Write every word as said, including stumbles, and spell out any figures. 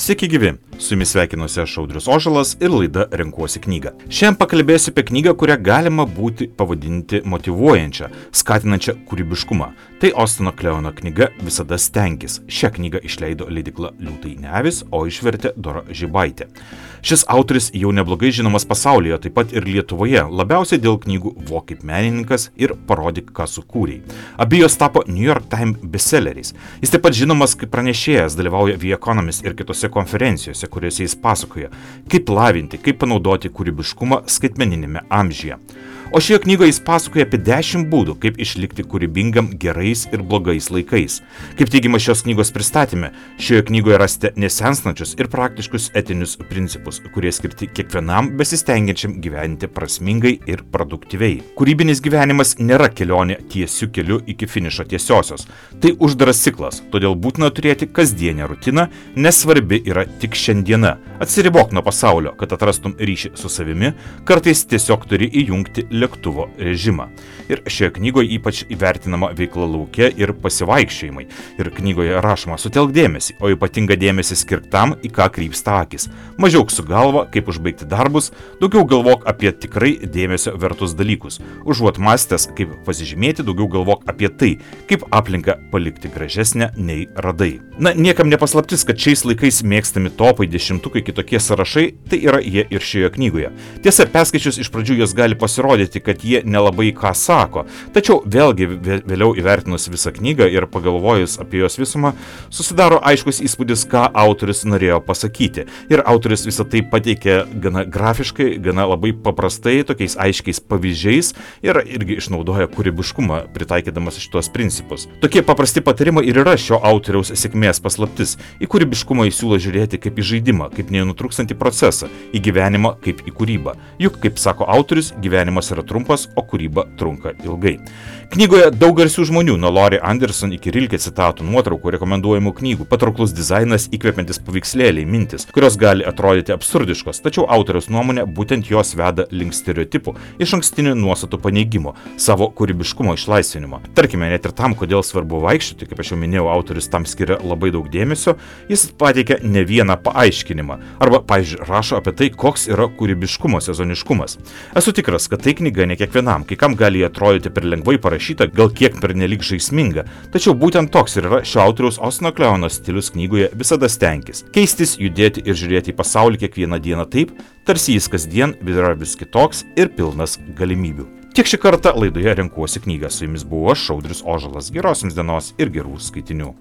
Sveiki gyvi, su jumis sveikinuosi aš Audrius Ožalas ir laida Renkuosi knygą. Šiandien pakalbėsiu apie knygą, kurią galima būti pavadinti motyvuojančią, skatinančią kūrybiškumą. Tai Ostino Kleono knyga Visada stenkis. Šią knygą išleido leidykla Liūtai ne avys, o išvertė Dora Žibaitė. Šis autoris jau neblogai žinomas pasaulyje, taip pat ir Lietuvoje, labiausiai dėl knygų Vok kaip menininkas ir Parodyk, ką sukūrei. Abi jos tapo New York Times bestselleriais. Jis taip pat žinomas kaip pranešėjas, dalyvauja The Economist ir kitose konferencijose, kuriuose jis pasakoja, kaip lavinti, kaip panaudoti kūrybiškumą skaitmeninėme amžiuje. O šioje knygoje jis pasakoja apie dešimt būdų, kaip išlikti kūrybingam gerais ir blogais laikais. Kaip teigiama šios knygos pristatyme, šioje knygoje rasite nesensnačius ir praktiškus etinius principus, kurie skirti kiekvienam besistengiančiam gyventi prasmingai ir produktyviai. Kūrybinis gyvenimas nėra kelionė tiesiu keliu iki finišo tiesiosios. Tai uždaras ciklas, todėl būtina turėti kasdienę rutiną, nes svarbi yra tik šiandiena. Atsiribok nuo pasaulio, kad atrastum ryšį su savimi, kartais tiesiog turi įjungti lėktuvo režimą. Ir šioje knygoje ypač įvertinama veikla lauke ir pasivaikščiojimai. Ir knygoje rašoma sutelk dėmesį, o ypatinga dėmesį skirk tam, į ką krypsta akis. Mažiau su galva, kaip užbaigti darbus, daugiau galvok apie tikrai dėmesio vertus dalykus. Užuot mąstęs, kaip pasižymėti, daugiau galvok apie tai, kaip aplinką palikti gražesnę nei radai. Na, niekam nepaslaptis, kad šiais laikais mėgstami topai, dešimtukai, kitokie sąrašai, tai yra jie ir šioje knygoje. Tiesa, perskaičius iš pradžių jos gali pasirodyti, kad jie nelabai ką sako, tačiau vėlgi vėliau įvertinus visą knygą ir pagalvojus apie jos visumą, susidaro aiškus įspūdis, ką autorius norėjo pasakyti. Ir autorius visą tai pateikė gana grafiškai, gana labai paprastai, tokiais aiškiais pavyzdžiais ir irgi išnaudoja kūrybiškumą, pritaikydamas šitos principus. Tokie paprasti patarimai ir yra šio autoriaus sėkmės paslaptis. Į kūrybiškumą jis siūlo žiūrėti kaip į žaidimą, kaip nenutrūkstantį procesą, į gyvenimą kaip į kūrybą. Juk, kaip sako autorius, gyvenimas yra trumpas, o kūryba trunka ilgai. Knygoje daug garsių žmonių, nuo Laurie Anderson iki Rilke citatų, nuotraukų, rekomenduojamų knygų, patrauklus dizainas, įkvepiantis paveikslėliai, mintis, kurios gali atrodyti absurdiškos, tačiau autoriaus nuomonė būtent jos veda link stereotipų, iš ankstinių nuostatų paneigimo, savo kūrybiškumo išlaisvinimo. Tarkime, net ir tam, kodėl svarbu vaikščioti, kaip aš jau minėjau, autorius tam skiria labai daug dėmesio, jis pateikia ne vieną paaiškinimą, arba, pavyzdžiui, rašo apie tai, koks yra kūrybiškumo sezoniškumas. Esu tikras, kad tai knyga ne kiekvienam, kai kam gali atrodyti per lengvai parašyta, gal kiek pernelyg žaisminga, tačiau būtent toks ir yra šio autoriaus Ostino Kleono stilius knygoje Visada stenkis. Keistis, judėti ir žiūrėti į pasaulį kiekvieną dieną taip, tarsi jis kasdien yra vis kitoks ir pilnas galimybių. Tiek šį kartą laidoje Renkuosi knygą. Su jumis buvo aš, Audrius Ožalas. Geros jums dienos ir gerų skaitinių.